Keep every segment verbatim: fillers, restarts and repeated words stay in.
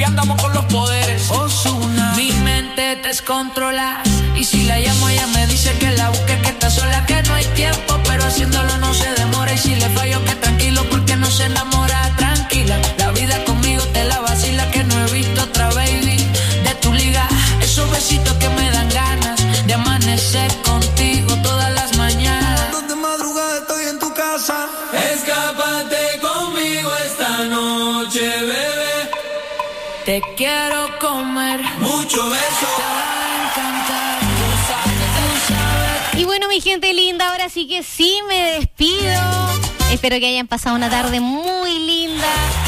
andamos con los poderes. Ozuna. Mi mente descontrola. Y si la llamo ella me dice que la busque, que está sola, que no hay tiempo, pero haciéndolo no se demora. Y si le fallo que tranquilo porque no se enamora. Tranquila, la vida conmigo te la vacila, que no he visto otra baby de tu liga. Esos besitos que me dan ganas de amanecer contigo todas las mañanas. De madrugada estoy en tu casa. Escápate conmigo esta noche, bebé. Te quiero comer. Mucho beso. Te va a encantar. Tú sabes, tú sabes. Y bueno, mi gente linda, ahora sí que sí me despido. Espero que hayan pasado una tarde muy linda.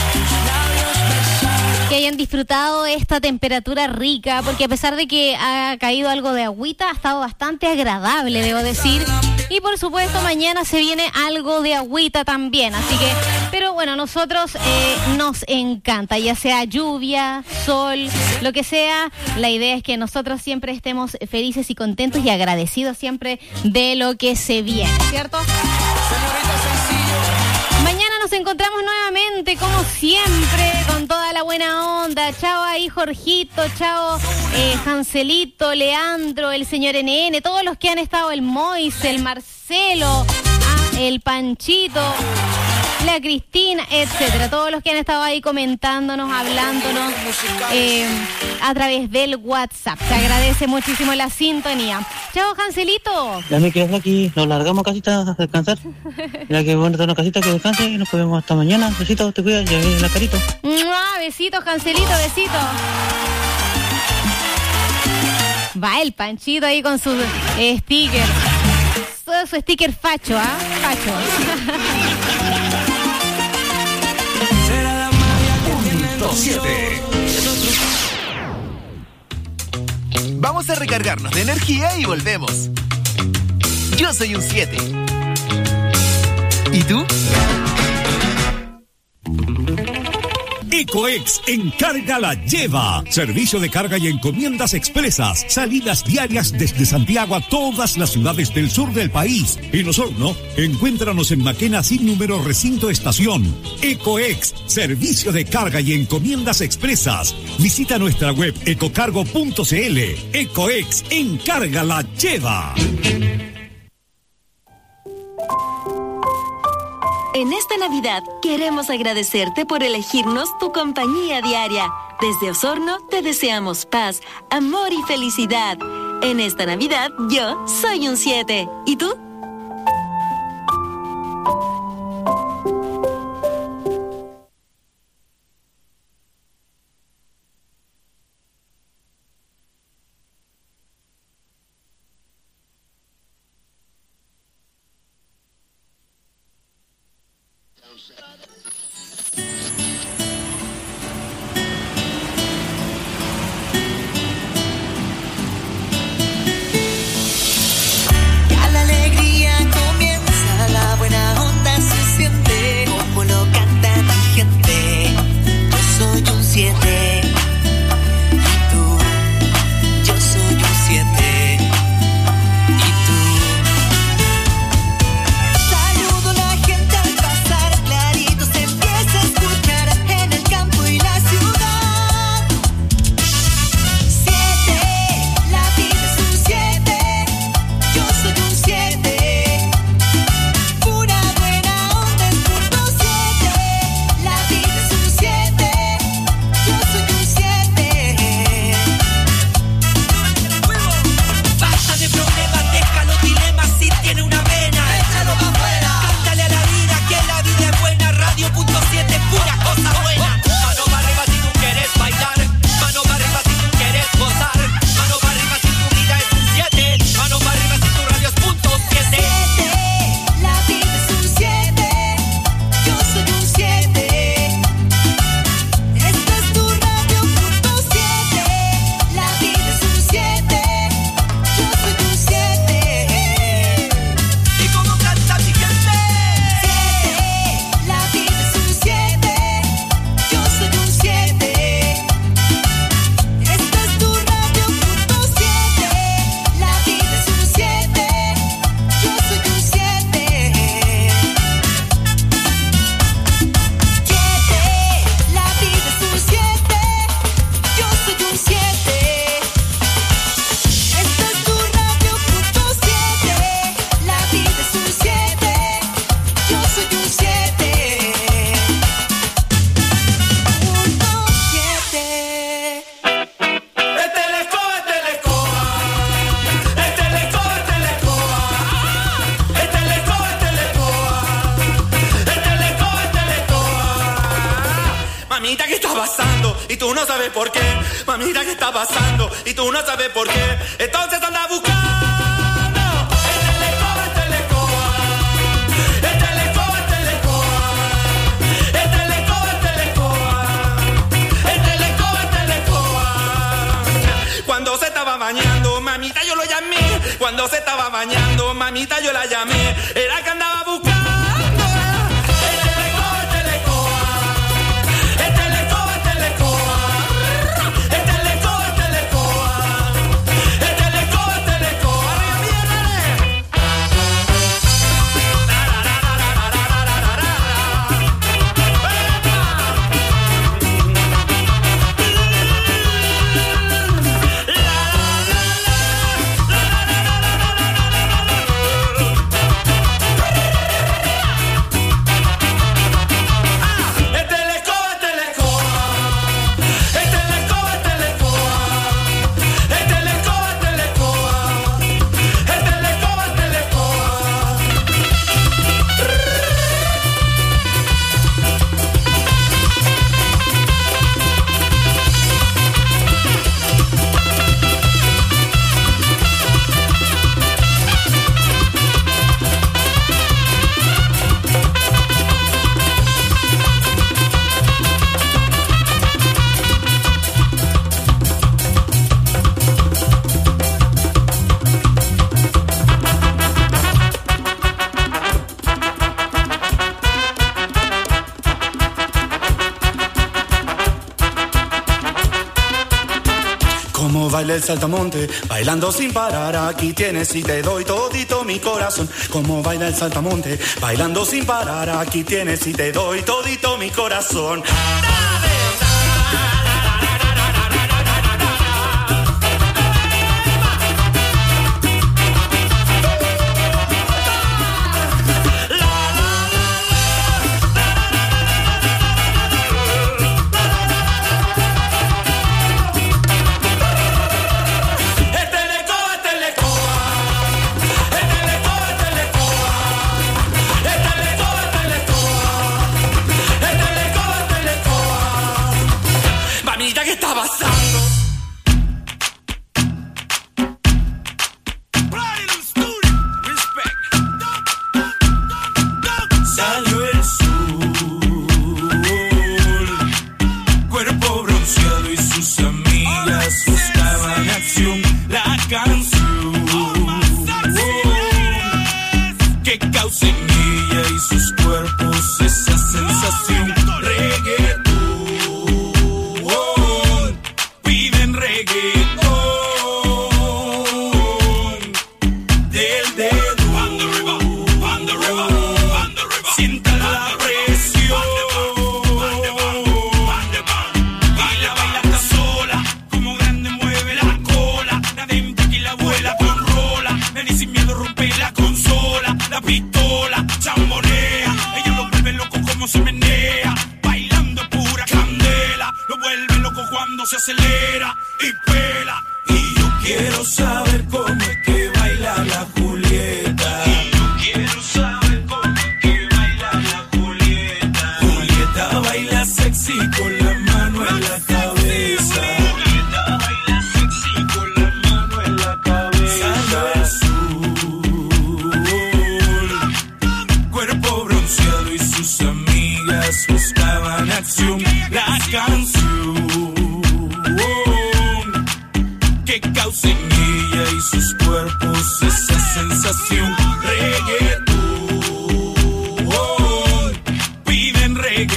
Que hayan disfrutado esta temperatura rica, porque a pesar de que ha caído algo de agüita, ha estado bastante agradable, debo decir. Y por supuesto, mañana se viene algo de agüita también, así que, pero bueno, nosotros eh, nos encanta, ya sea lluvia, sol, lo que sea. La idea es que nosotros siempre estemos felices y contentos y agradecidos siempre de lo que se viene, ¿cierto? Mañana nos encontramos nuevamente, como siempre, con toda la buena onda. Chao ahí, Jorgito, chao eh, Hanselito, Leandro, el señor N N, todos los que han estado, el Moise, el Marcelo, ah, el Panchito, la Cristina, etcétera. Todos los que han estado ahí comentándonos, hablándonos eh, a través del WhatsApp. Se agradece muchísimo la sintonía. Chao, Hanselito. Ya me quedo aquí, nos largamos casita a descansar. Ya que bueno, una casita que descanse y nos vemos hasta mañana. Besitos, te cuidas, ya viene la carito. ¡Mua! Besitos, Hanselito, besitos. Va el Panchito ahí con su eh, sticker. Todo su sticker facho, ¿ah? ¿eh? Facho. Punto siete. Vamos a recargarnos de energía y volvemos. Yo soy un siete. ¿Y tú? Ecoex Encarga la Lleva. Servicio de carga y encomiendas expresas. Salidas diarias desde Santiago a todas las ciudades del sur del país. En Osorno, encuéntranos en Maquena sin número recinto estación. Ecoex, servicio de carga y encomiendas expresas. Visita nuestra web ecocargo punto cl. Ecoex Encarga la Lleva. En esta Navidad queremos agradecerte por elegirnos tu compañía diaria. Desde Osorno te deseamos paz, amor y felicidad. En esta Navidad yo soy un siete. ¿Y tú? Ya la alegría Mamita, ¿qué está pasando? Y tú no sabes por qué. Mamita, ¿qué está pasando? Y tú no sabes por qué. Entonces anda buscando. El telecoba, el telecoba. El telecoba, el telecoba. El telecoba, el telecoba. El telecoba, el telecoba. Cuando se estaba bañando, mamita, yo lo llamé. Cuando se estaba bañando, mamita, yo la llamé. Era que andaba buscando. Baila el saltamonte, bailando sin parar. Aquí tienes y te doy todito mi corazón. Como baila el saltamonte, bailando sin parar. Aquí tienes y te doy todito mi corazón. ¿Qué está pasando? Salió el sol, cuerpo bronceado y sus amigas buscaban acción. La canción que causa en ella y sus cuerpos esa sensación. Reggaetón. Se acelera y pela. Y yo quiero saber cómo es que baila la Julieta. Y yo quiero saber cómo es que baila la Julieta. Julieta baila sexy con la mano en la cabeza. Julieta baila sexy con la mano en la cabeza. Salió el sol, cuerpo bronceado y sus amigas buscaban acción. La canción que causa en ella y sus cuerpos esa sensación. Reggaetón, piden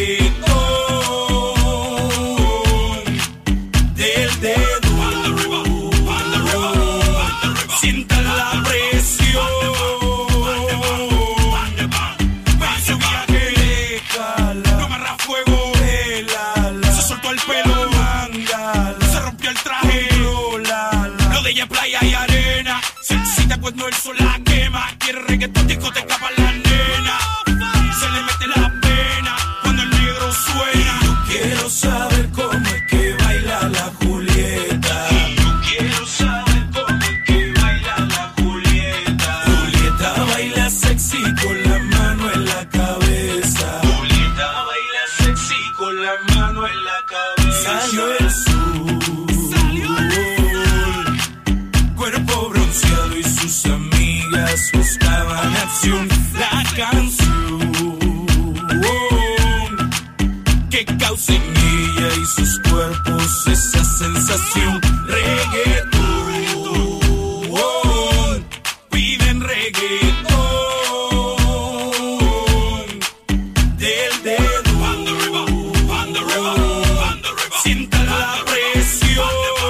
reggaetón del dedo. Sienta la presión. Pase viaje, no amarra fuego. Se soltó el pelo, se rompió el traje. De ella playa y arena, se excita cuando el sol la quema. Quiere reggaetón, discoteca pa' la nena. Se le mete la pena cuando el negro suena. Yo quiero saber cómo es que baila la Julieta. Yo quiero saber cómo es que baila la Julieta. Julieta baila sexy con la mano en la cabeza. Julieta baila sexy con la mano en la la cabeza. Salió el sol, salió el sol. Cuerpo bronceado y sus amigas buscaban acción. La canción que causa en ella y sus cuerpos esa sensación. Reggaetón, piden reggaetón. Del dedo, on the river, on the river, on the river. Sienta la presión.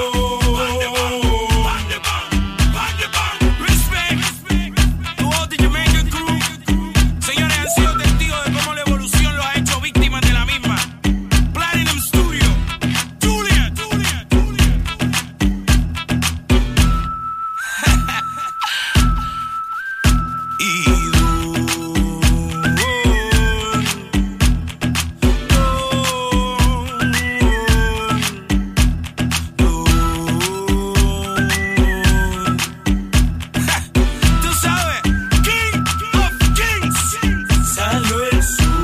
Respect to all the Jamaican crew. Señores, han sido testigos de cómo la evolución los ha hecho víctimas de la misma. Platinum Studio, Julia, Julia, Julia. Y tú sabes, King of Kings. Salió el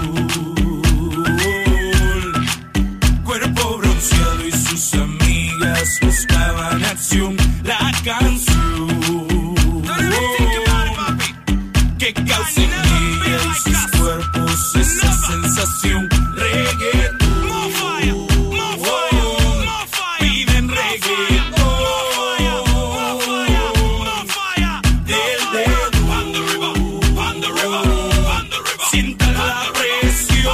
sol, cuerpo bronceado y sus amigas buscaban acción. La canción que causa en ella y sus cuerpos esa sensación. Reggaetón, piden reggaetón. Del dedo, on the river, on the river, on the river. Sienta la presión.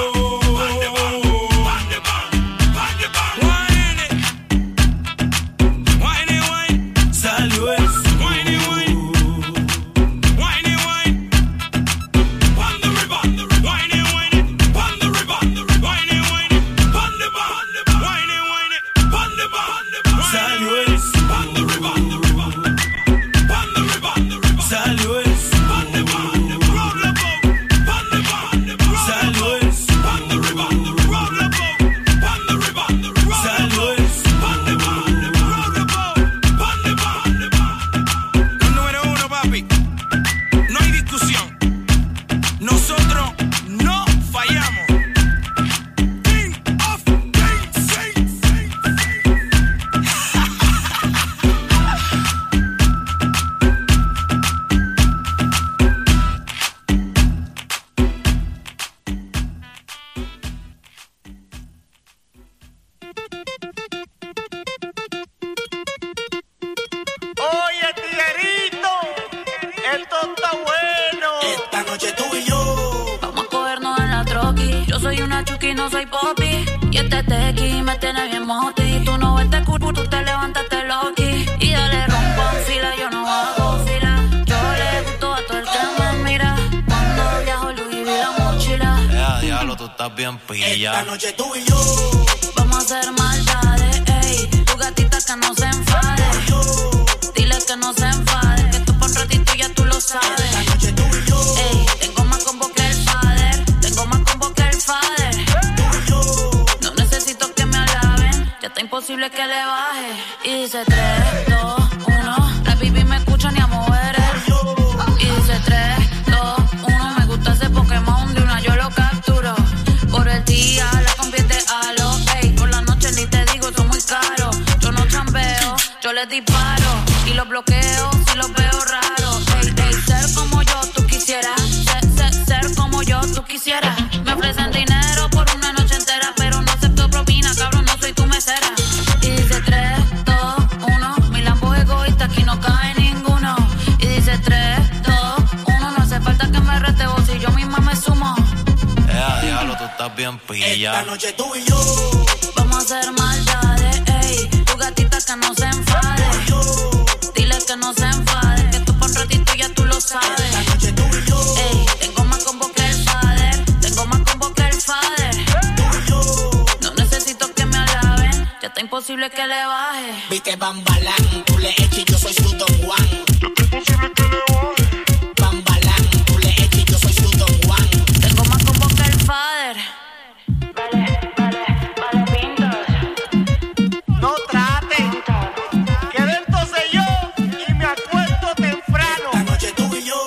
Wine it, wine. Salió el sol. Wine it, wine. Wine it, wine. On the river, on the river. Wine it, wine. On the river, on the river. Wine it, wine. On the river, on the river. Wine it, wine. On the river, on the river. Salió el sol. On the river, on the river. On the river, on the river. Salió el sol. On the river, on the river. Roll the boat. On the river, on the river. Salió el sol. On the river, on the river. Roll the boat. On the river, on the river. Salió el sol. On the river, on the river. Roll the boat. On the river, on the river. Los número uno, papi. No hay discusión. Nosotros no fallamos. King of Kings. Oye, tiguerito, esto está bueno. Esta noche tú y yo. Vamos a cogernos en la troqui. Yo soy una chuki, no soy popi. Y este tequi me tiene bien moti. Tú no ves este culo, tú te levantaste loqui. Y dale rompo en fila, yo no hago fila. Yo le gusto a todo el que me mira. Cuando viajo Louis V la mochila. Ya, diablo, tú estás bien pilla. Esta noche tú y yo. Vamos a hacer maldades, ey. Tu gatita que no se enfade. Dile que no se enfade. Que tú por un ratito ya tú lo sabes. Esta noche tú y yo. Ey, tengo más combo que el father. Tengo más combo que el father. Tú y yo. No necesito que me alaben. Ya está imposible que le baje. Y dice tres, dos, uno. La baby me escucha ni a mover el. Y dice tres, dos, uno. Me gusta ese Pokémon de una yo lo capturo. Por el día la convierte a lo. Ey, por la noche ni te digo, son muy caros. Yo no chambeo, yo les disparo. Y los bloqueo si los veo raros. Ey, ey, ser como yo tú quisieras. Ser, ser, ser como yo tú quisieras. Me ofrecen dinero por una noche entera, pero no acepto propina, cabrón, no soy tu mesera. Y dice tres, dos, uno. Mi Lambo es egoísta, aquí no cae ninguno. Y dice tres, dos, uno. No hace falta que me rete vos si yo misma me sumo. Ya, diablo, tú estás bien pilla. Esta noche tú y yo. Vamos a hacer maldades, ey. Tu gatita que no se enfade. Dile que no se enfade. Que tú por un ratito ya tú lo sabes. Esta noche tú y yo. Ey, tengo más combo que el father. Tengo más combo que el father. Tú y yo. No necesito que me alaben. Ya está imposible que le baje. Viste Bambalán, tú le echas y yo soy su Don Juan. Bambalán, tú le echas y yo soy su Don Juan. Tengo más combo que el father. Vale, vale, vale, pintos. No traten. Que dentro sé yo y me acuesto temprano. Esta noche tú y yo.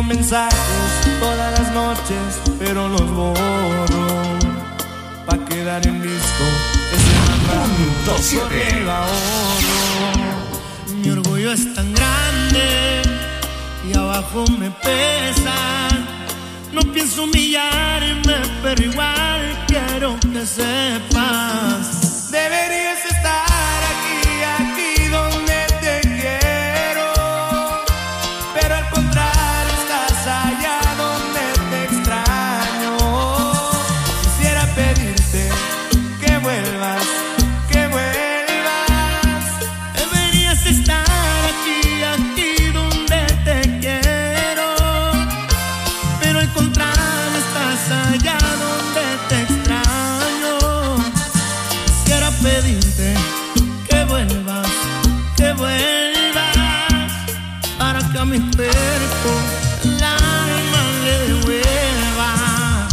escribo mensajes todas las noches, pero los borro pa' quedar en disco. Ese más rápido que lo ahorro. Mi orgullo es tan grande y abajo me pesa. No pienso humillarme, pero igual quiero que sepas. Deberías estar aquí, aquí donde te quiero, pero al contrario estás allá donde te extraño. Quisiera pedirte que vuelvas, que vuelvas. Deberías estar aquí, aquí donde te quiero, pero al contrario estás allá donde te extraño. Quisiera pedirte que vuelvas, que vuelvas, para que a mi cuerpo el alma le devuelva.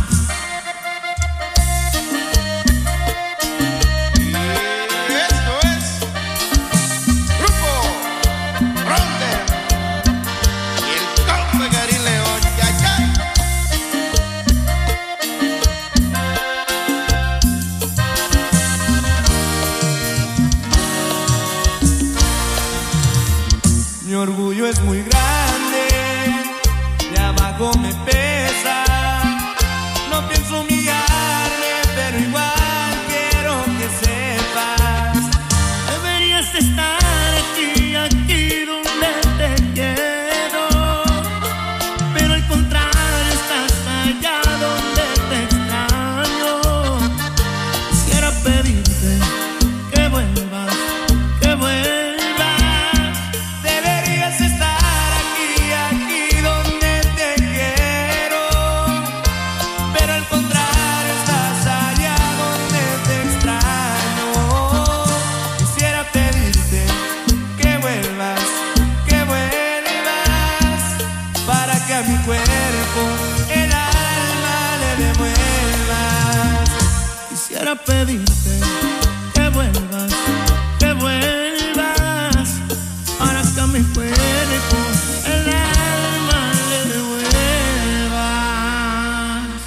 Y esto es Grupo Fronter y el compa Karim León. Ya, ya. Mi orgullo es muy grande, de abajo me pesa. No pienso humillarme, pero igual quiero que sepas. Deberías estar aquí, aquí donde te quiero, pero al contrario estás allá donde te extraño. Quisiera pedirte que vuelvas, que vuelvas. Deberías estar aquí, aquí donde te quiero, pero al contrario estás allá donde te extraño. Quisiera pedirte que vuelvas, que vuelvas, para que a mi cuerpo el alma le devuelvas. Quisiera pedirte que vuelvas, que vuelvas, para que a mi cuerpo el alma le devuelvas.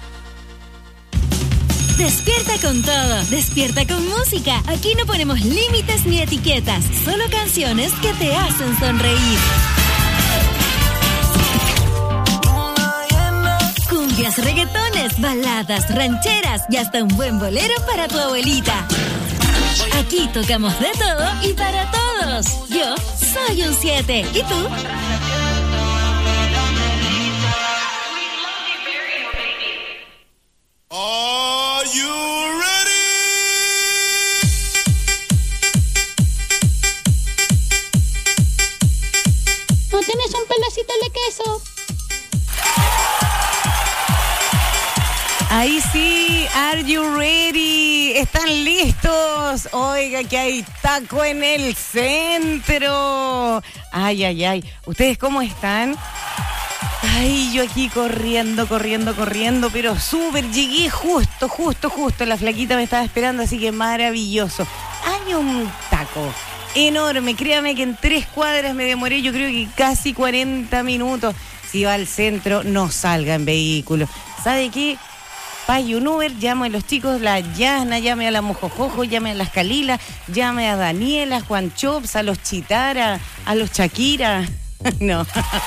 Despierta con todo, despierta con música. Aquí no ponemos límites ni etiquetas, solo canciones que te hacen sonreír. Cumbias, reggaetones, baladas, rancheras y hasta un buen bolero para tu abuelita. Aquí tocamos de todo y para todos. Yo soy un siete. ¿Y tú? Are you ready? ¿No tienes un pedacito de queso? Ahí sí, are you ready? ¿Están listos? Oiga, que hay taco en el centro. Ay, ay, ay. ¿Ustedes cómo están? Ay, yo aquí corriendo, corriendo, corriendo, pero súper, llegué justo, justo, justo. La flaquita me estaba esperando, así que maravilloso. Hay un taco enorme, créame que en tres cuadras me demoré, yo creo que casi cuarenta minutos. Si va al centro, no salga en vehículo. ¿Sabe qué? Pague un Uber, llame a los chicos, la Yasna, llame a la Mojojojo, llame a las Calilas, llame a Daniela, Juan Chops, a los Chitara, a los Shakira. No.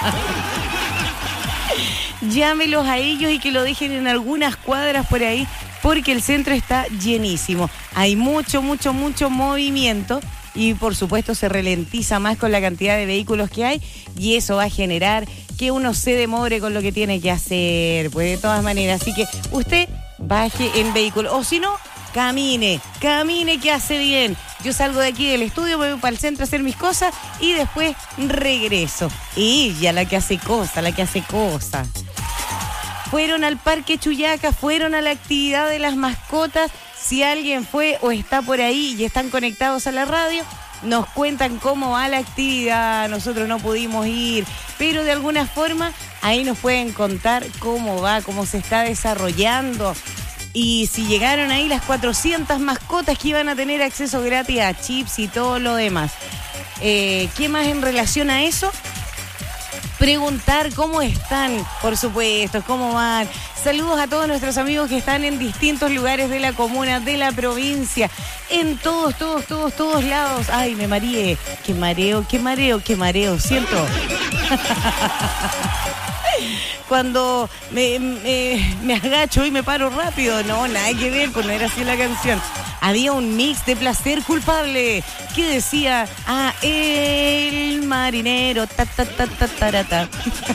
Llámelos a ellos y que lo dejen en algunas cuadras por ahí, porque el centro está llenísimo. Hay mucho, mucho, mucho movimiento y por supuesto se ralentiza más con la cantidad de vehículos que hay y eso va a generar que uno se demore con lo que tiene que hacer, pues de todas maneras. Así que usted baje en vehículo o si no, camine, camine que hace bien. Yo salgo de aquí del estudio, me voy para el centro a hacer mis cosas y después regreso. Ella, la que hace cosas, la que hace cosas. Fueron al Parque Chuyaca, fueron a la actividad de las mascotas. Si alguien fue o está por ahí y están conectados a la radio, nos cuentan cómo va la actividad. Nosotros no pudimos ir, pero de alguna forma ahí nos pueden contar cómo va, cómo se está desarrollando. Y si llegaron ahí las cuatrocientas mascotas que iban a tener acceso gratis a chips y todo lo demás. Eh, ¿Qué más en relación a eso? preguntar cómo están, por supuesto, cómo van. Saludos a todos nuestros amigos que están en distintos lugares de la comuna, de la provincia, en todos, todos, todos, todos lados. Ay, me mareé. Qué mareo, qué mareo, qué mareo. Siento. Cuando me, me, me agacho y me paro rápido. No, nada que ver, pues no era así la canción. Había un mix de Placer Culpable que decía, ah, el marinero, ta, ta, ta, ta, tarata.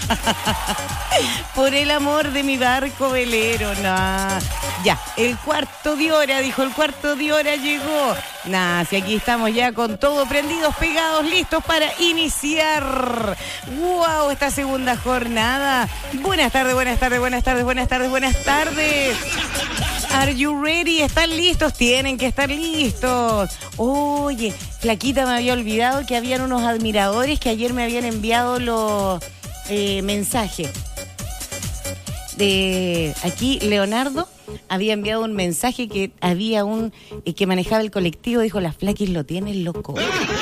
Por el amor de mi barco velero, nah. Ya, el cuarto de hora, dijo, el cuarto de hora llegó. Nah, si aquí estamos ya con todo prendidos, pegados, listos para iniciar. ¡Wow! Esta segunda jornada. Buenas tardes, buenas tardes, buenas tardes, buenas tardes, buenas tardes. Are you ready? ¿Están listos? Tienen que estar listos. Oye, Flaquita, me había olvidado que habían unos admiradores que ayer me habían enviado los eh, mensajes. De aquí, Leonardo había enviado un mensaje que había un eh, que manejaba el colectivo, dijo, las Flaquis lo tienen loco.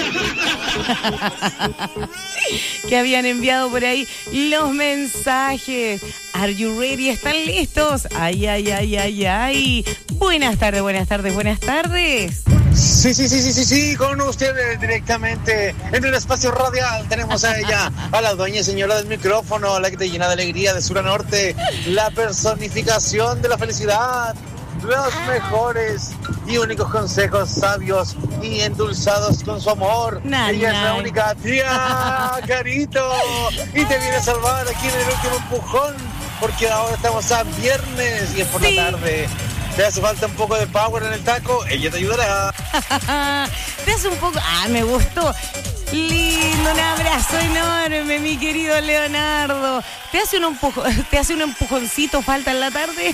Que habían enviado por ahí los mensajes. Are you ready? ¿Están listos? Ay, ay, ay, ay, ay. Buenas tardes, buenas tardes, buenas tardes. Sí, sí, sí, sí, sí, sí, con ustedes directamente en el espacio radial tenemos a ella, a la dueña y señora del micrófono, la que te llena de alegría de sur a norte, la personificación de la felicidad, los mejores y únicos consejos sabios y endulzados con su amor. Nah, ella nah. es la única tía Carito y te viene a salvar aquí en el último empujón porque ahora estamos a viernes y es por sí. la tarde. ¿Te hace falta un poco de power en el taco? Ella te ayudará. Te hace un poco... Ah, me gustó. Lindo, un abrazo enorme, mi querido Leonardo. ¿Te hace un, empujo... ¿Te hace un empujoncito falta en la tarde?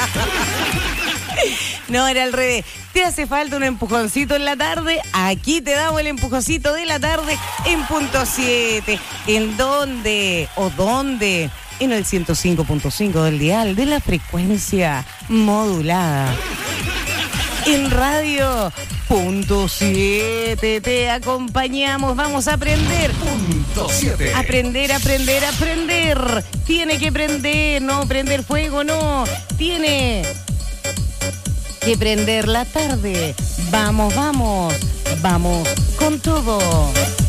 No, era al revés. ¿Te hace falta un empujoncito en la tarde? Aquí te damos el empujoncito de la tarde en punto siete. ¿En dónde? ¿O dónde? En el ciento cinco punto cinco del dial de la frecuencia modulada. En radio punto siete te acompañamos. Vamos a aprender. Punto siete. Aprender, aprender, aprender. Tiene que prender, no prender fuego, no. Tiene que prender la tarde. Vamos, vamos, vamos con todo.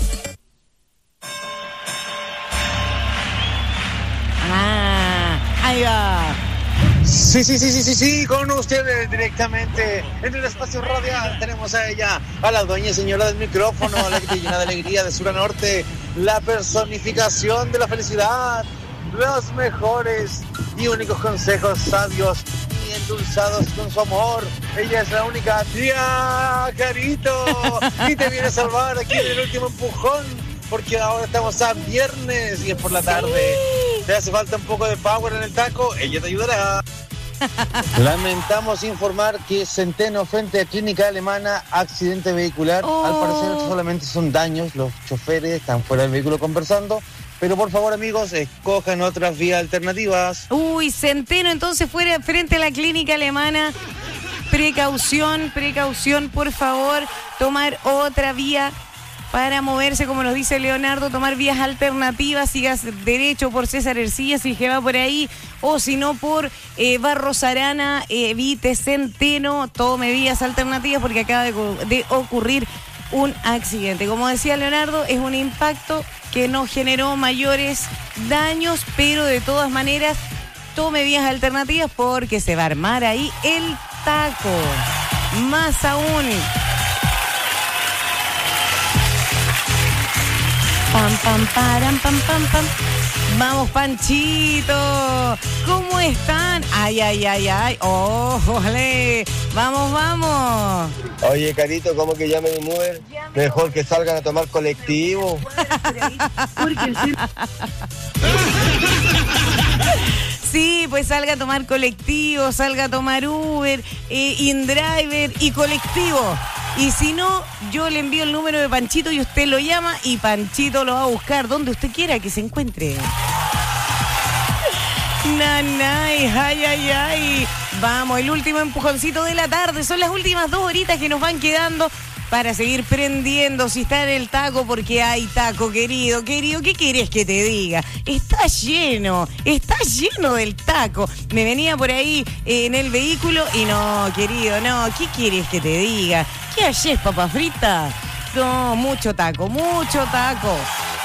Ah, ahí va. Sí, sí, sí, sí, sí, sí, con ustedes directamente en el espacio radial tenemos a ella, a la dueña y señora del micrófono, la que te llena de alegría de sur a norte, la personificación de la felicidad, los mejores y únicos consejos sabios y endulzados con su amor. Ella es la única tía Carito y te viene a salvar aquí en el último empujón porque ahora estamos a viernes y es por la tarde. Sí. ¿Te hace falta un poco de power en el taco? Ella te ayudará. Lamentamos informar que Centeno frente a Clínica Alemana, accidente vehicular. Oh. Al parecer solamente son daños, los choferes están fuera del vehículo conversando. Pero por favor, amigos, escojan otras vías alternativas. Uy, Centeno entonces fuera frente a la Clínica Alemana. Precaución, precaución, por favor. Tomar otra vía para moverse, como nos dice Leonardo, tomar vías alternativas, sigas derecho por César Ercilla, si que va por ahí, o si no por eh, Barros Arana, eh, evite Centeno, tome vías alternativas porque acaba de, de ocurrir un accidente. Como decía Leonardo, es un impacto que no generó mayores daños, pero de todas maneras tome vías alternativas porque se va a armar ahí el taco. Más aún... Pam, pam, param, pam, pam, pam. Vamos, Panchito. ¿Cómo están? Ay, ay, ay, ay. ¡Oh, jole! Vamos, vamos. Oye, Carito, ¿cómo que llamen un Uber? Mejor que salgan a tomar colectivo. Sí, pues salga a tomar colectivo, salga a tomar Uber, eh, InDriver y colectivo. Y si no, yo le envío el número de Panchito y usted lo llama y Panchito lo va a buscar donde usted quiera que se encuentre. Nanay, ay, ay, ay. Vamos, el último empujoncito de la tarde. Son las últimas dos horitas que nos van quedando para seguir prendiendo si está en el taco, porque hay taco, querido, querido, ¿qué querés que te diga? Está lleno, está lleno del taco. Me venía por ahí eh, en el vehículo y no, querido, no, ¿qué querés que te diga? ¿Qué hallés, papa frita? No, mucho taco, mucho taco.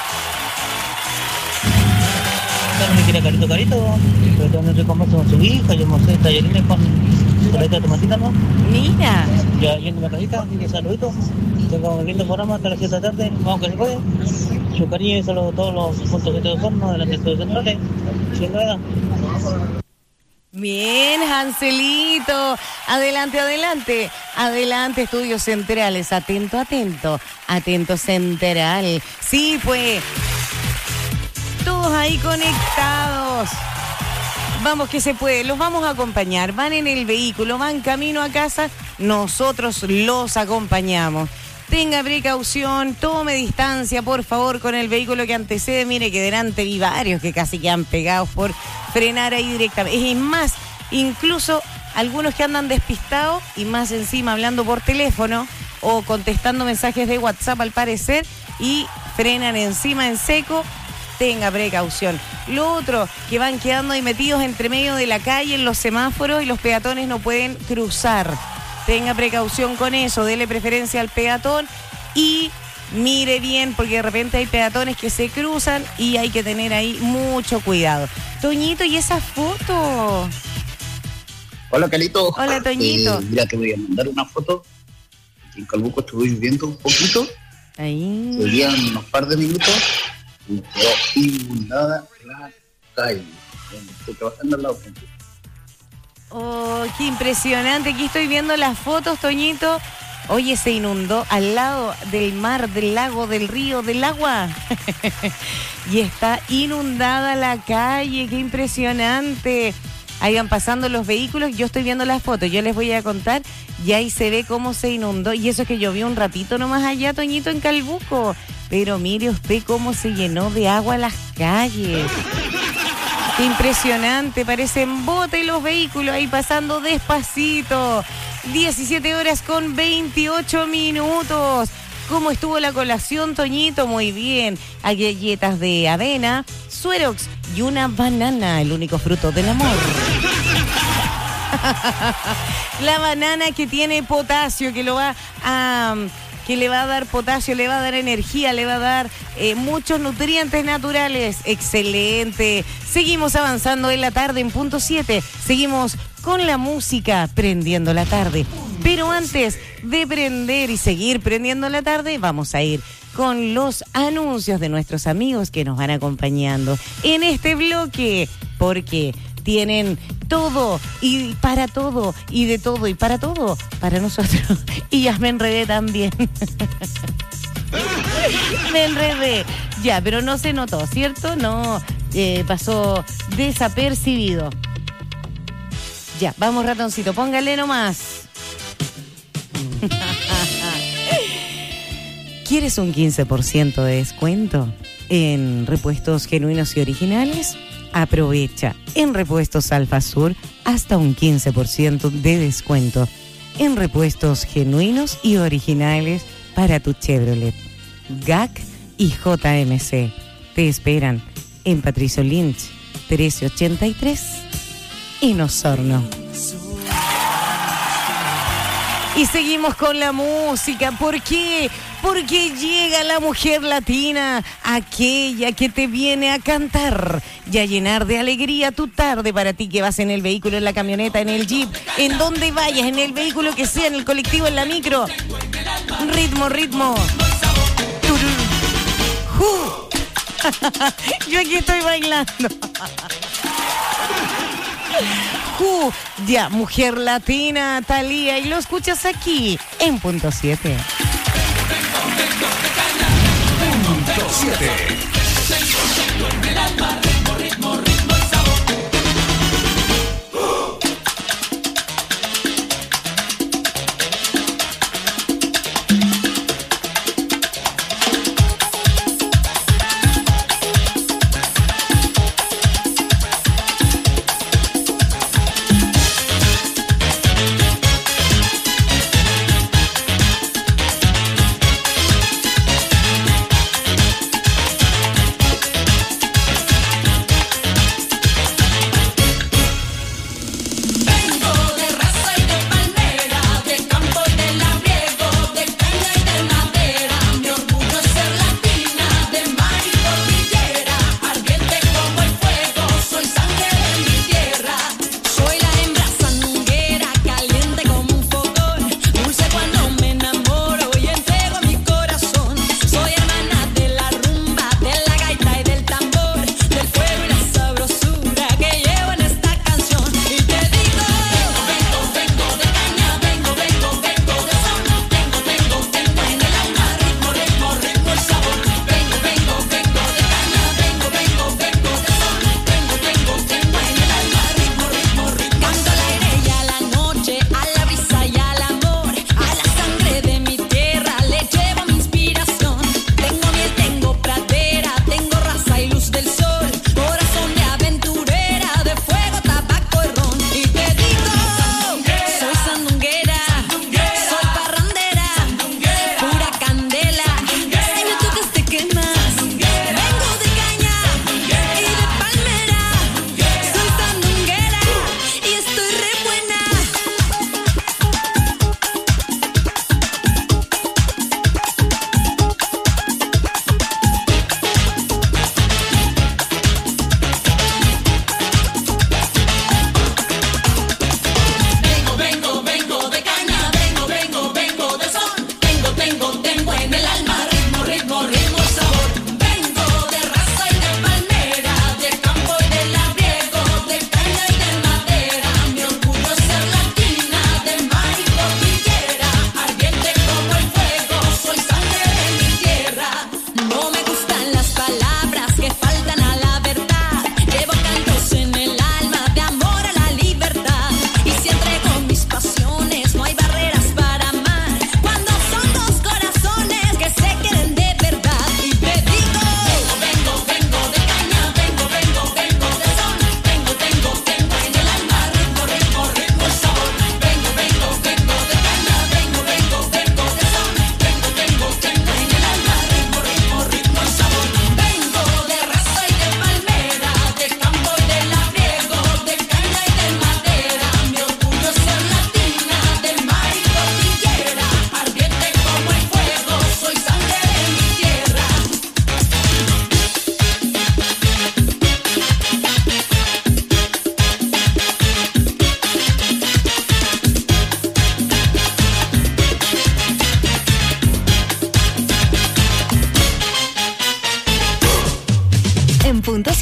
Me quiere carito, carito, pero tengo que comerse con su hija, yo no sé, tallarines con salita de tomatita, ¿no? Mira. Ya yendo a la casita, un saludito, tengo un lindo programa hasta las siete de la tarde, vamos que se puede. Su cariño y saludos a todos los puntos de todo forma de las estudios centrales, sin duda. Bien, Hanselito. Adelante, adelante. Adelante, Estudios Centrales. Atento, atento. Atento Central. Sí, pues. Todos ahí conectados. Vamos que se puede. Los vamos a acompañar. Van en el vehículo, van camino a casa. Nosotros los acompañamos. Tenga precaución, tome distancia, por favor, con el vehículo que antecede. Mire que delante vi varios que casi quedan pegados por frenar ahí directamente. Es más, incluso algunos que andan despistados y más encima hablando por teléfono o contestando mensajes de WhatsApp al parecer y frenan encima en seco. Tenga precaución. Lo otro, que van quedando ahí metidos entre medio de la calle en los semáforos y los peatones no pueden cruzar. Tenga precaución con eso, dele preferencia al peatón y mire bien, porque de repente hay peatones que se cruzan y hay que tener ahí mucho cuidado. Toñito, ¿y esa foto? Hola, Calito. Hola, Toñito. Eh, mira, te voy a mandar una foto. En Calbuco estuve viviendo un poquito. Ahí. Serían unos par de minutos y quedó inundada la calle. Estoy trabajando al lado. Oh, qué impresionante. Aquí estoy viendo las fotos, Toñito. Oye, se inundó al lado del mar, del lago, del río, del agua. Y está inundada la calle. Qué impresionante. Ahí van pasando los vehículos. Yo estoy viendo las fotos. Yo les voy a contar. Y ahí se ve cómo se inundó. Y eso es que llovió un ratito nomás allá, Toñito, en Calbuco. Pero mire usted cómo se llenó de agua las calles. Qué impresionante, parecen botes los vehículos ahí pasando despacito. diecisiete horas con veintiocho minutos. ¿Cómo estuvo la colación, Toñito? Muy bien. Hay galletas de avena, Suerox y una banana, el único fruto del amor. La banana que tiene potasio, que lo va a... que le va a dar potasio, le va a dar energía, le va a dar eh, muchos nutrientes naturales. Excelente. Seguimos avanzando en la tarde en punto siete. Seguimos con la música, prendiendo la tarde. Pero antes de prender y seguir prendiendo la tarde, vamos a ir con los anuncios de nuestros amigos que nos van acompañando en este bloque. Porque tienen todo y para todo y de todo y para todo para nosotros. Y ya me enredé también. Me enredé. Ya, pero no se notó, ¿cierto? No, eh, pasó desapercibido. Ya, vamos, ratoncito, póngale nomás. ¿Quieres un quince por ciento de descuento en repuestos genuinos y originales? Aprovecha en Repuestos Alfa Sur hasta un quince por ciento de descuento en repuestos genuinos y originales para tu Chevrolet, G A C y J M C. Te esperan en Patricio Lynch, trece ochenta y tres, en Osorno. Y seguimos con la música. ¿Por qué? Porque llega la mujer latina, aquella que te viene a cantar y a llenar de alegría tu tarde para ti que vas en el vehículo, en la camioneta, en el jeep, en donde vayas, en el vehículo que sea, en el colectivo, en la micro. Ritmo, ritmo. Uh. Yo aquí estoy bailando. Uh, ya, mujer latina, Thalía, y lo escuchas aquí en punto siete. Punto siete.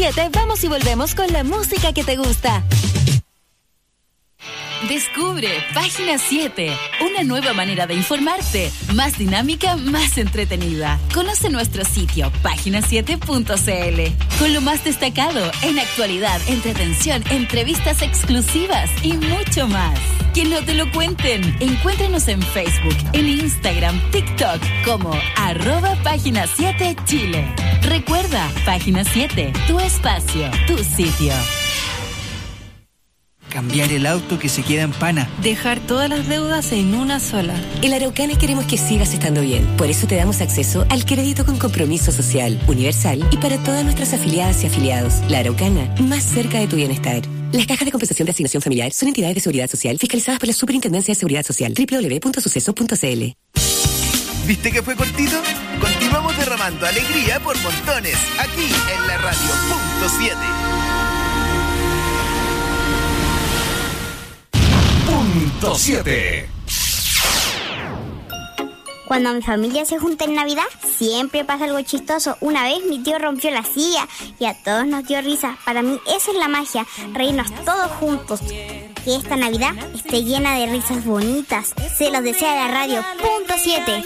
siete vamos y volvemos con la música que te gusta. Descubre Página siete, una nueva manera de informarte, más dinámica, más entretenida. Conoce nuestro sitio, página siete punto c l, con lo más destacado en actualidad, entretención, entrevistas exclusivas y mucho más. Que no te lo cuenten. Encuéntranos en Facebook, en Instagram, TikTok, como arroba Página siete Chile. Recuerda, Página siete, tu espacio, tu sitio. Cambiar el auto que se queda en pana. Dejar todas las deudas en una sola. En Araucana queremos que sigas estando bien. Por eso te damos acceso al crédito con compromiso social, universal y para todas nuestras afiliadas y afiliados. La Araucana, más cerca de tu bienestar. Las cajas de compensación de asignación familiar son entidades de seguridad social fiscalizadas por la Superintendencia de Seguridad Social. doble u doble u doble u punto suceso punto c l. ¿Viste que fue cortito? Continuamos derramando alegría por montones, aquí en la radio punto siete. Punto siete. Cuando mi familia se junta en Navidad, siempre pasa algo chistoso. Una vez mi tío rompió la silla y a todos nos dio risa. Para mí esa es la magia, reírnos todos juntos. Que esta Navidad esté llena de risas bonitas. Se los desea la radio punto siete.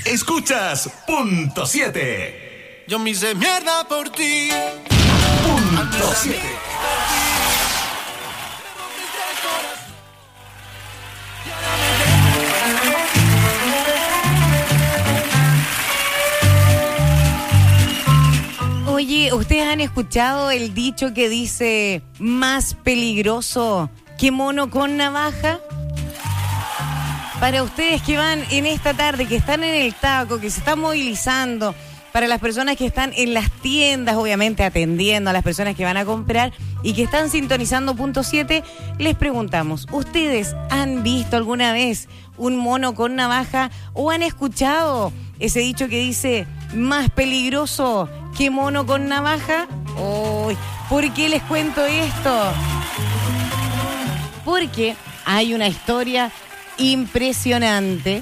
Escuchas Punto siete. Yo me hice mierda por ti. Punto siete. Oye, ¿ustedes han escuchado el dicho que dice más peligroso que mono con navaja? Para ustedes que van en esta tarde, que están en el taco, que se están movilizando, para las personas que están en las tiendas, obviamente atendiendo a las personas que van a comprar y que están sintonizando Punto siete, les preguntamos, ¿ustedes han visto alguna vez un mono con navaja o han escuchado ese dicho que dice más peligroso que mono con navaja? Oh, ¿por qué les cuento esto? Porque hay una historia impresionante.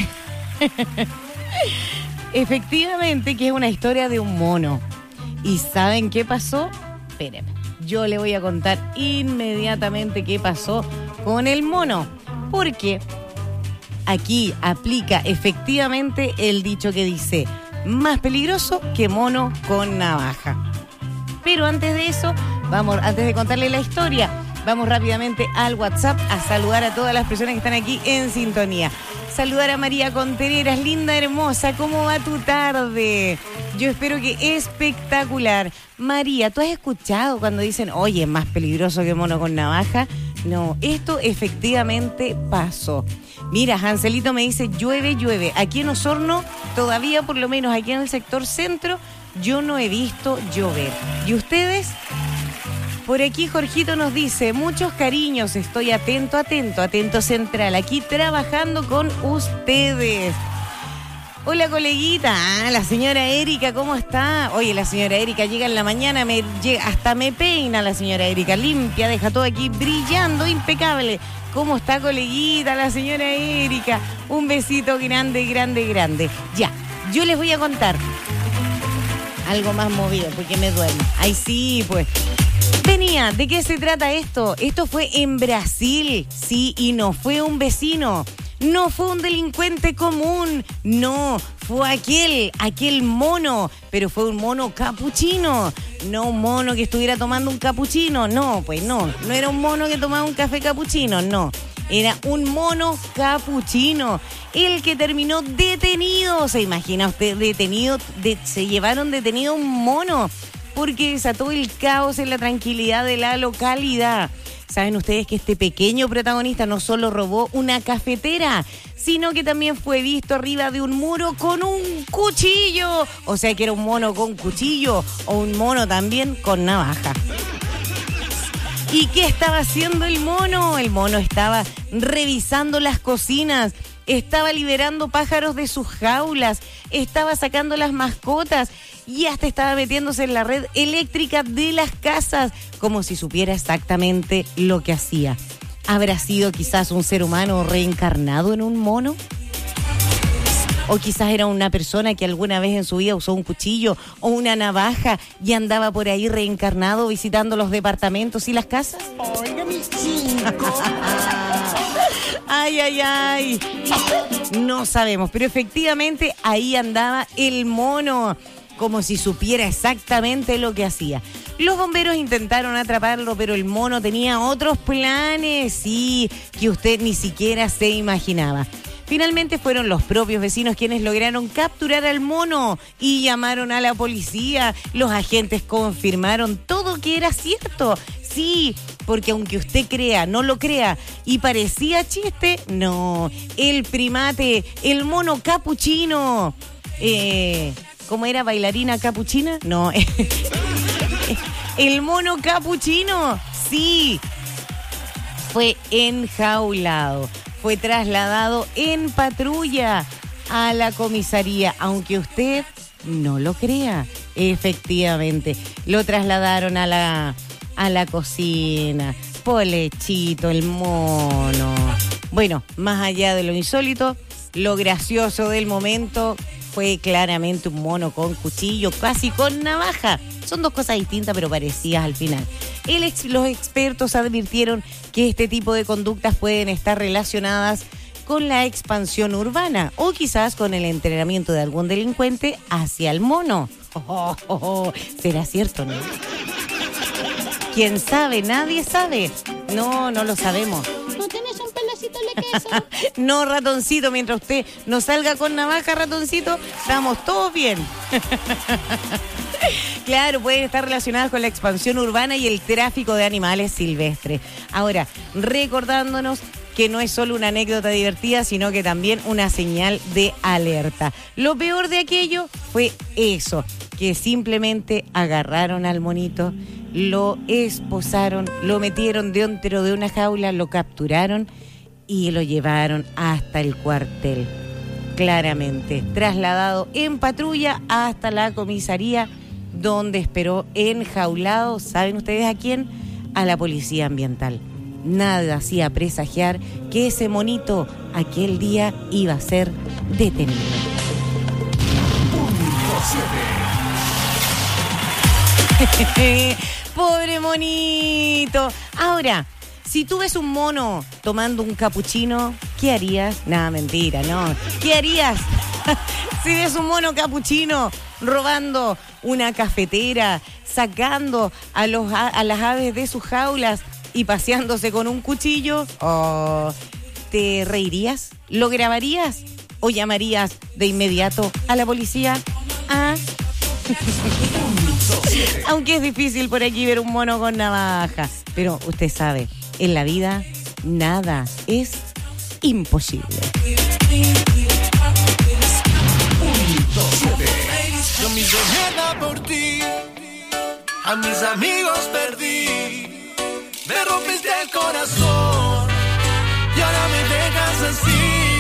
Efectivamente que es una historia de un mono. ¿Y saben qué pasó? Espérenme, yo le voy a contar inmediatamente qué pasó con el mono. Porque aquí aplica efectivamente el dicho que dice más peligroso que mono con navaja. Pero antes de eso, vamos, antes de contarle la historia, vamos rápidamente al WhatsApp a saludar a todas las personas que están aquí en sintonía. Saludar a María Contreras, linda, hermosa, ¿cómo va tu tarde? Yo espero que espectacular. María, ¿tú has escuchado cuando dicen, oye, es más peligroso que mono con navaja? No, esto efectivamente pasó. Mira, Anselito me dice, llueve, llueve. Aquí en Osorno, todavía por lo menos aquí en el sector centro, yo no he visto llover. ¿Y ustedes? Por aquí Jorgito nos dice, muchos cariños, estoy atento, atento, atento central, aquí trabajando con ustedes. Hola, coleguita, ah, la señora Erika, ¿cómo está? Oye, la señora Erika llega en la mañana, me llega, hasta me peina la señora Erika, limpia, deja todo aquí brillando, impecable. ¿Cómo está, coleguita, la señora Erika? Un besito grande, grande, grande. Ya, yo les voy a contar algo más movido, porque me duermo. Ay, sí, pues. Venía, ¿de qué se trata esto? Esto fue en Brasil, sí, y no fue un vecino, no fue un delincuente común, no, fue aquel, aquel mono, pero fue un mono capuchino, no un mono que estuviera tomando un capuchino, no, pues no, no era un mono que tomaba un café capuchino, no, era un mono capuchino, el que terminó detenido, ¿se imagina usted detenido? De, se llevaron detenido un mono, porque desató el caos en la tranquilidad de la localidad. Saben ustedes que este pequeño protagonista no solo robó una cafetera, sino que también fue visto arriba de un muro con un cuchillo. O sea que era un mono con cuchillo o un mono también con navaja. ¿Y qué estaba haciendo el mono? El mono estaba revisando las cocinas, estaba liberando pájaros de sus jaulas, estaba sacando las mascotas y hasta estaba metiéndose en la red eléctrica de las casas, como si supiera exactamente lo que hacía. ¿Habrá sido quizás un ser humano reencarnado en un mono? O quizás era una persona que alguna vez en su vida usó un cuchillo o una navaja y andaba por ahí reencarnado visitando los departamentos y las casas. Oiga, mis chicos. Ay, ay, ay. No sabemos, pero efectivamente ahí andaba el mono, como si supiera exactamente lo que hacía. Los bomberos intentaron atraparlo, pero el mono tenía otros planes, sí, que usted ni siquiera se imaginaba. Finalmente fueron los propios vecinos quienes lograron capturar al mono y llamaron a la policía. Los agentes confirmaron todo que era cierto. Sí, porque aunque usted crea, no lo crea, y parecía chiste, no. El primate, el mono capuchino, eh, ¿cómo era? ¿Bailarina capuchina? No. El mono capuchino, sí, fue enjaulado. Fue trasladado en patrulla a la comisaría, aunque usted no lo crea. Efectivamente, lo trasladaron a la, a la cocina. Polechito, el mono. Bueno, más allá de lo insólito, lo gracioso del momento fue claramente un mono con cuchillo, casi con navaja. Son dos cosas distintas pero parecidas al final. El ex, los expertos advirtieron que este tipo de conductas pueden estar relacionadas con la expansión urbana o quizás con el entrenamiento de algún delincuente hacia el mono. Oh, oh, oh, ¿será cierto, no? ¿Quién sabe? Nadie sabe. No, no lo sabemos. ¿No tenés un pedacito de queso? No, ratoncito, mientras usted no salga con navaja, ratoncito, estamos todos bien. Claro, pueden estar relacionadas con la expansión urbana y el tráfico de animales silvestres. Ahora, recordándonos que no es solo una anécdota divertida, sino que también una señal de alerta. Lo peor de aquello fue eso, que simplemente agarraron al monito, lo esposaron, lo metieron dentro de una jaula, lo capturaron y lo llevaron hasta el cuartel. Claramente, trasladado en patrulla hasta la comisaría, donde esperó enjaulado, ¿saben ustedes a quién? A la policía ambiental. Nada hacía presagiar que ese monito aquel día iba a ser detenido. Pobre monito. Ahora, si tú ves un mono tomando un capuchino, ¿qué harías? Nada, mentira, ¿no? ¿Qué harías? Si ves un mono capuchino robando una cafetera, sacando a, los, a, a las aves de sus jaulas y paseándose con un cuchillo, oh, ¿te reirías? ¿Lo grabarías? ¿O llamarías de inmediato a la policía? ¿Ah? Aunque es difícil por aquí ver un mono con navaja. Pero usted sabe, en la vida nada es imposible. Yo me hice mierda por ti, a mis amigos perdí, me rompiste el corazón y ahora me dejas así.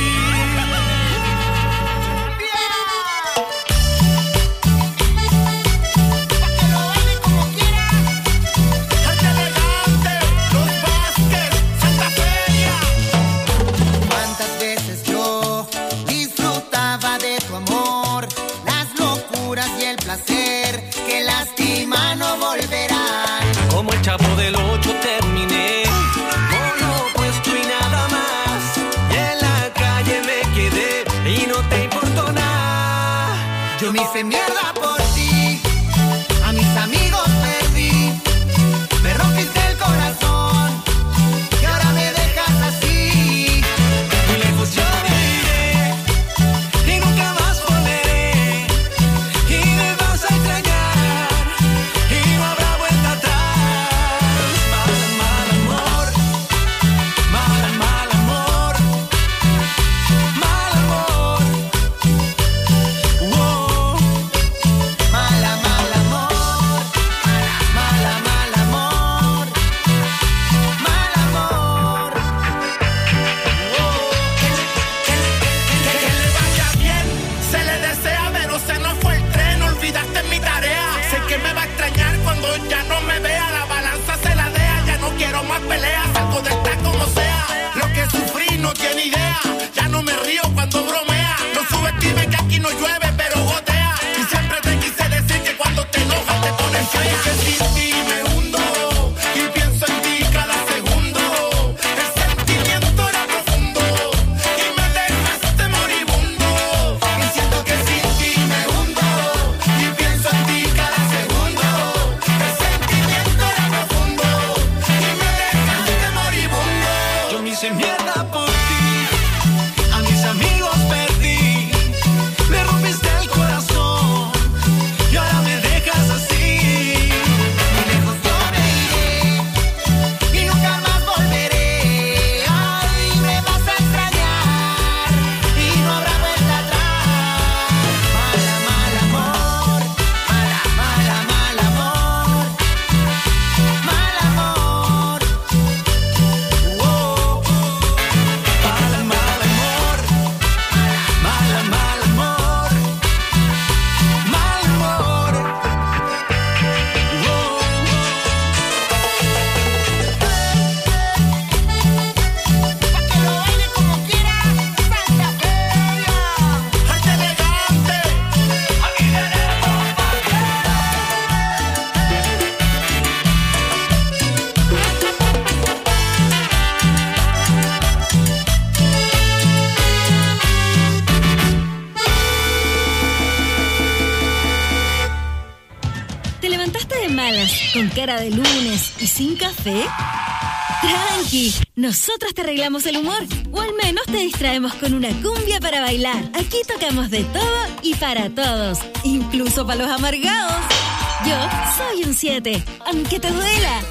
Que lastima no volverán. Como el Chavo del Ocho terminé con lo puesto y nada más. Y en la calle me quedé y no te importó nada. Yo me hice mierda por ti, a mis amigos perdí, me rompiste el corazón y ahora me dejas así. Muy lejos yo me iré y nunca más volveré. Y me vas a extrañar y no habrá vuelta atrás. Mal, mal amor, mal, mal amor, mal amor. Wow. con cara de lunes y sin café? Tranqui, nosotros te arreglamos el humor, o al menos te distraemos con una cumbia para bailar. Aquí tocamos de todo y para todos, incluso para los amargados. Yo soy un siete, aunque te duela.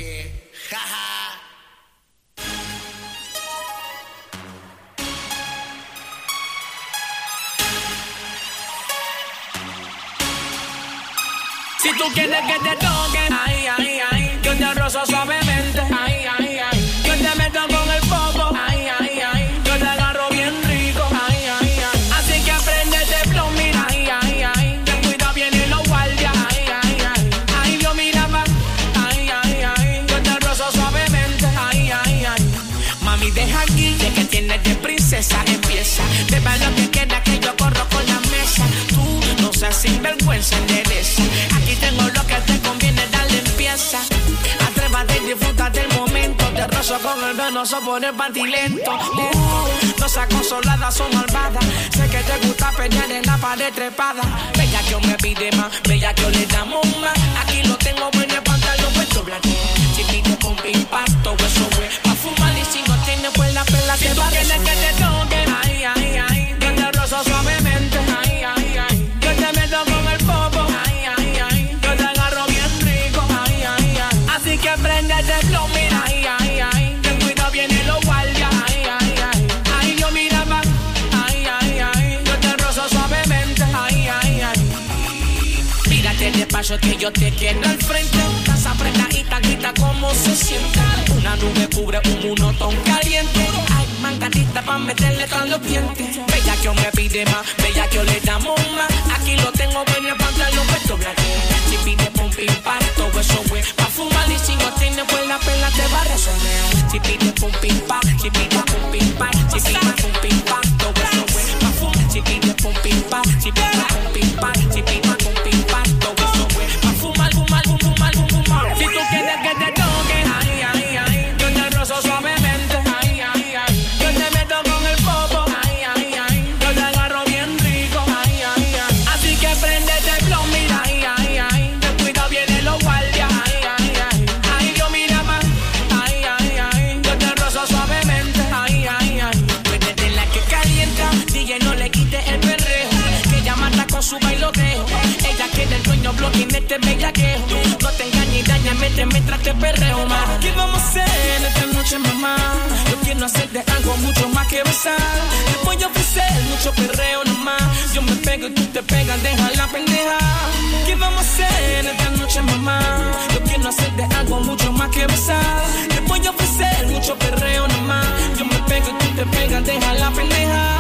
Si tú quieres que te toque, ay, ay, ay, yo te rozo suavemente, ay, ay, ay, yo te meto con el popo, ay, ay, ay, yo te agarro bien rico, ay, ay, ay, así que apréndete flow, mira, ay, ay, ay, ten cuidado bien y los guardias, ay, ay, ay, ay, yo mira pa, ay, ay, ay, yo te rozo suavemente, ay, ay, ay, mami deja aquí, de que tienes de princesa, empieza, te va lo que queda que yo corro con la mesa, tú no seas sinvergüenza, endereza. Tengo lo que te conviene, darle empieza. Atrévate y disfruta del momento. Te rozo con el venoso por el panty lento. Lento. No seas consolada, son malvada. Sé que te gusta pelear en la pared trepada. Bella que yo me pide más, bella que yo le damos más. Aquí lo tengo en el pantalón puesto blanco. Si pide con impacto, eso güey. Pa' fumar y si no tienes pues la pela te va a querer que te toque. Ay, ay, ay. Yo te rozo suavemente. Ay, ay, ay. Yo te meto con el popo. Así que prendete flow, mira, ay, ay, ay, ten cuidado viene los guardias, ay, ay, ay, ay, yo mira pa, ay, ay, ay, yo te rozo suavemente, ay, ay, ay, mírate despacio que yo te quiero al frente, estás apretadita, grita como se siente, una nube cubre un monotón caliente, ay, mancadita pa' meterle con los dientes, bella que yo me pide más, bella que yo le damos más, aquí lo tengo en el pantalón puesto blanco, si pide pum pim parto, eso güey, pa' fumar y si no tienes pues la pela te va a resolver, si pide pum pim pa, si pide pum pim pa, si pide pum pim pa, todo eso güey, pa' fumar, si pide pum pim pa, si pide pum pim pa, si pide pum pim pa, todo eso güey, pa' fumar, fumar, fumar, fumar, fumar, si tú quieres que te toque, ay, ay, ay, yo te rozo suavemente, ay, ay, ay, yo te meto con el popo, ay, ay, ay, yo te agarro bien rico, ay, ay, ay, así que prendete el flow, mira, ay, ay, ay, ten cuidado viene los guardias, ay, ay, ay, ay, yo mira más, ay, ay, ay, yo te rozo suavemente, ay, ay, ay, prendete la que calienta, D J no le quite el perreo, que ella mata con su bailoteo, ella quiere el dueño bloque en este bellaqueo, no te engañes y daña, mete mientras te perreo más, ¿qué vamos a hacer esta noche mamá? Yo quiero hacerte algo mucho más que besar, te voy a ofrecer mucho perreo nomás, yo me pego y tú te pegas, deja la pendeja, ¿qué vamos a hacer esta noche mamá? Yo quiero hacerte algo mucho más que besar, te voy a ofrecer mucho perreo nomás, yo me pego y tú te pegas, deja la pendeja.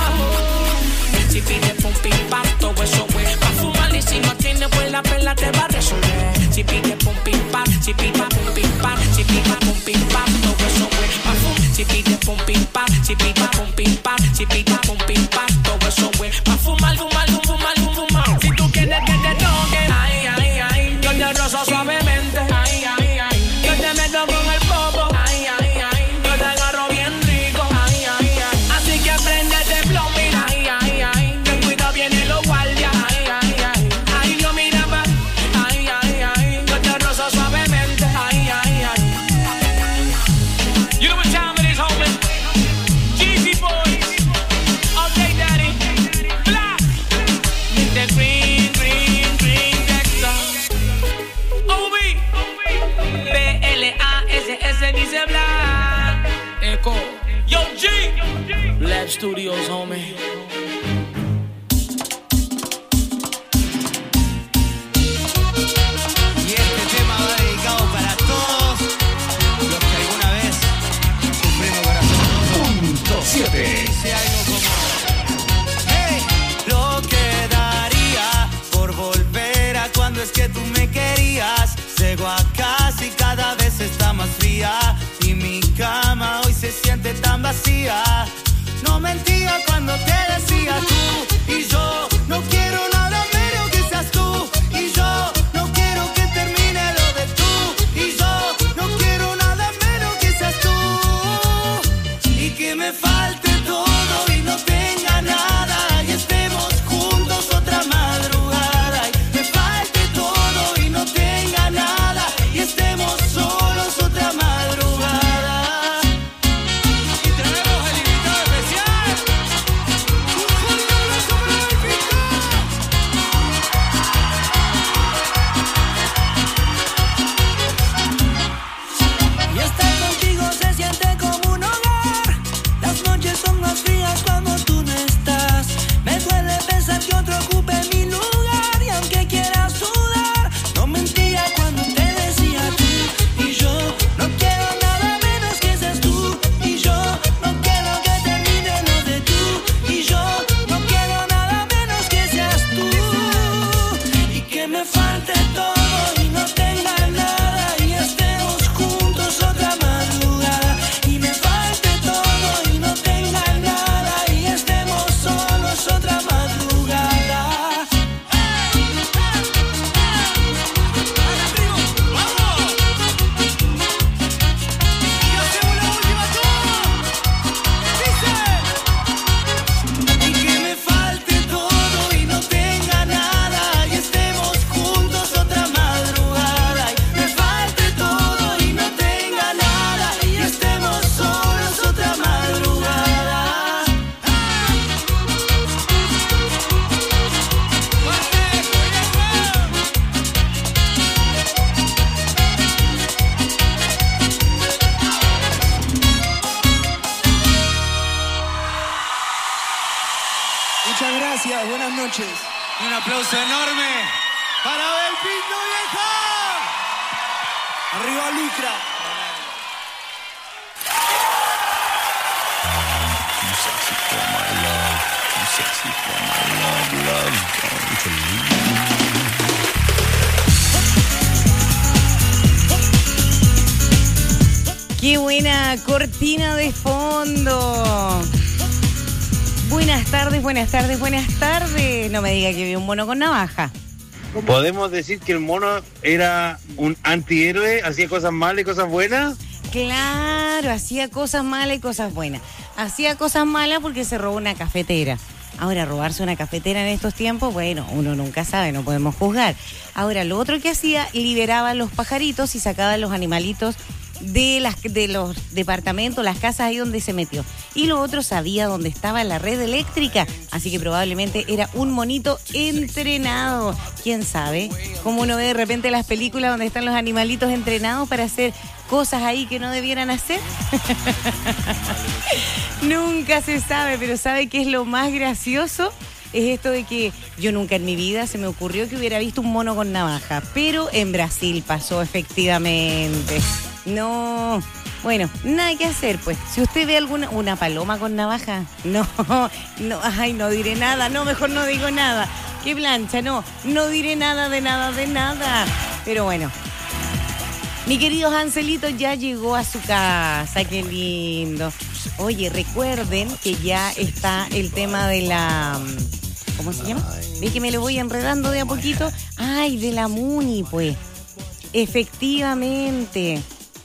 Si pide pum pim pam, todo eso güey, pa' fumar y si no tienes pues la pela te va a resolver. Si pide pum pim pam, si pide pum pim pam, si pide pum pim pam, todo eso güey, pa' fumar. Si pide pum pim pam, si pide pum pim pam, si pide pum pim pam, todo eso güey, pa' fumar, fumar, fumar, fumar. Si tú quieres que te toque, ay, ay, ay, yo te rozo suavemente, ay, ay, ay, yo te meto con el popo, ay, ay, ay, yo te agarro bien rico, ay, ay, ay, así que prendete flow, mira, ay, ay, ay, ten cuidado viene los guardias, ay, ay, ay, ay, yo mira pa, ay, ay, ay, yo te rozo suavemente, ay, ay, ay. You know what time it is, homie? Jeezy boys, all day daddy, black, the green, green, green Texas, O B, B L A S S dice black, Echo, Yo G, Lab Studios, homie. Y este tema va dedicado para todos los que alguna vez sufrimos corazón. Punto siete. Dice algo como: hey, lo que daría por volver a cuando es que tú me querías. Llego a casa y cada vez está más fría y mi cama hoy se siente tan vacía. No mentía cuando te decía tú y yo no quiero nada menos que seas tú y yo no quiero que termine lo de tú y yo no quiero nada menos que seas tú y que me falte todo y no tenga nada y estemos juntos otra madrugada y me falte todo y no tenga nada y Gracias, buenas noches. Y un aplauso enorme para Abel Pinto, vieja. Arriba Lucra. ¡Qué buena cortina de fondo! Buenas tardes, buenas tardes, buenas tardes. No me diga que vi un mono con navaja. ¿Podemos decir que el mono era un antihéroe? ¿Hacía cosas malas y cosas buenas? Claro, hacía cosas malas y cosas buenas. Hacía cosas malas porque se robó una cafetera. Ahora, robarse una cafetera en estos tiempos, bueno, uno nunca sabe, no podemos juzgar. Ahora, lo otro que hacía, liberaba a los pajaritos y sacaba a los animalitos de las de los departamentos, las casas ahí donde se metió. Y lo otro, sabía dónde estaba la red eléctrica, así que probablemente era un monito entrenado. ¿Quién sabe? Como uno ve de repente las películas donde están los animalitos entrenados para hacer cosas ahí que no debieran hacer. Nunca se sabe, pero ¿sabe qué es lo más gracioso? Es esto de que yo nunca en mi vida se me ocurrió que hubiera visto un mono con navaja, pero en Brasil pasó efectivamente. No, bueno, nada que hacer, pues. Si usted ve alguna, una paloma con navaja, no, no, ay, no diré nada, no, mejor no digo nada. Qué plancha, no, no diré nada de nada de nada. Pero bueno, mi querido Anselito ya llegó a su casa, qué lindo. Oye, recuerden que ya está el tema de la... ¿Cómo se llama? ¿Ve que me lo voy enredando de a poquito? Ay, de la Muni, pues. Efectivamente.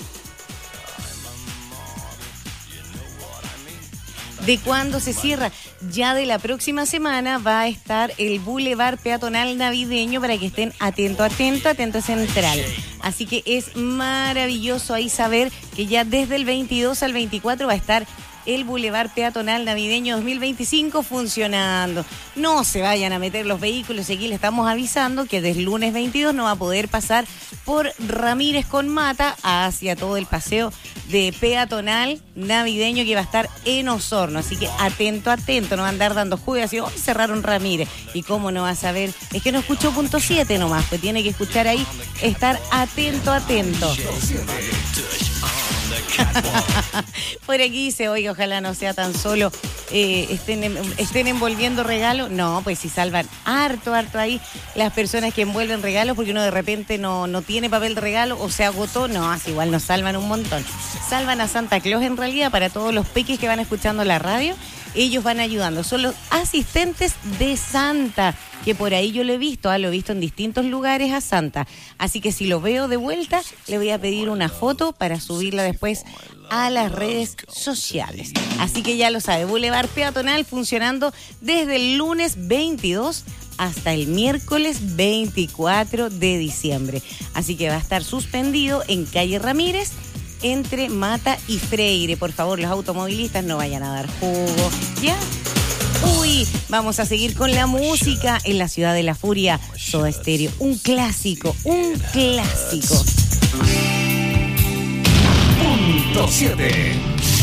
¿De cuándo se cierra? Ya de la próxima semana va a estar el Boulevard Peatonal Navideño para que estén atentos, atentos, atentos central. Así que es maravilloso ahí saber que ya desde el veintidós al veinticuatro va a estar el Boulevard Peatonal Navideño dos mil veinticinco funcionando. No se vayan a meter los vehículos, aquí le estamos avisando que desde el lunes veintidós no va a poder pasar por Ramírez con Mata hacia todo el paseo de peatonal navideño que va a estar en Osorno. Así que atento, atento, no va a andar dando juego así, hoy cerraron Ramírez. ¿Y cómo no va a saber? Es que no escuchó punto siete nomás, pues tiene que escuchar ahí, estar atento, atento. Por aquí dice, oiga, ojalá no sea tan solo eh, estén, estén envolviendo regalos. No, pues si salvan harto, harto ahí las personas que envuelven regalos, porque uno de repente no, no tiene papel de regalo o se agotó. No, así igual nos salvan un montón. Salvan a Santa Claus en realidad para todos los peques que van escuchando la radio. Ellos van ayudando, son los asistentes de Santa, que por ahí yo lo he visto, ah, lo he visto en distintos lugares a Santa. Así que si lo veo de vuelta, le voy a pedir una foto para subirla después a las redes sociales. Así que ya lo sabe, Boulevard Peatonal funcionando desde el lunes veintidós hasta el miércoles veinticuatro de diciembre. Así que va a estar suspendido en calle Ramírez, entre Mata y Freire. Por favor, los automovilistas no vayan a dar jugo. ¿Ya? Uy, vamos a seguir con la música en la ciudad de la furia. Soda Stereo, un clásico, un clásico. Punto siete.